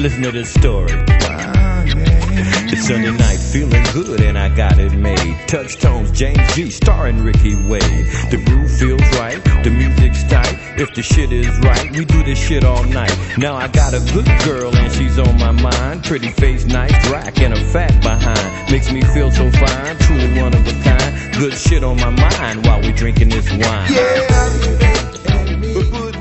Listen to this story. It's Sunday night, feeling good and I got it made. Touch tones, James G, starring Ricky Wade. The groove feels right, the music's tight. If the shit is right, we do this shit all night. Now I got a good girl and she's on my mind. Pretty face, nice rack and a fat behind. Makes me feel so fine, truly one of a kind. Good shit on my mind while we drinking this wine. Yeah,